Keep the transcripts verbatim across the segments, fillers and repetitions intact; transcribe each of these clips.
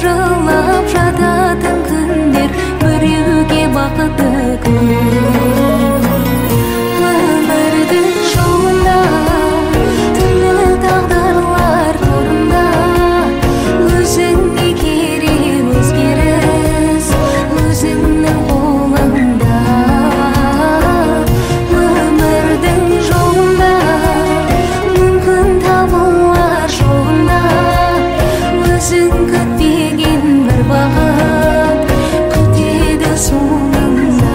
жылап жататын күндер біреуге бақытты күн. Өмірдің жолында түрлі тағдырлар торында, өзіңе керек өзгеріс өзіңнің қолыңда. Өмірдің жолында мүмкін табылар жолында, өзің күтпеген бір бақыт күтеді соңында.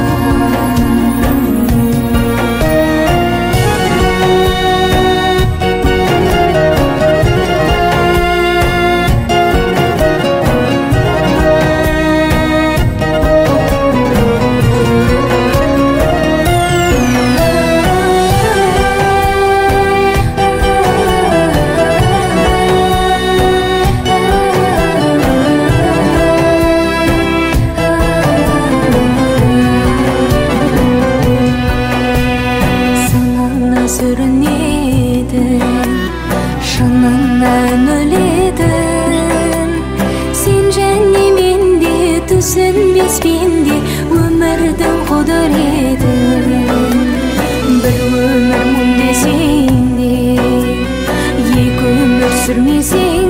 Сүрінетін, шынынан өлетін, сен және мен де түсінбес пенде өмірдің құдіретін. Бір өмір мұң десең де, екі өмір сүрмесең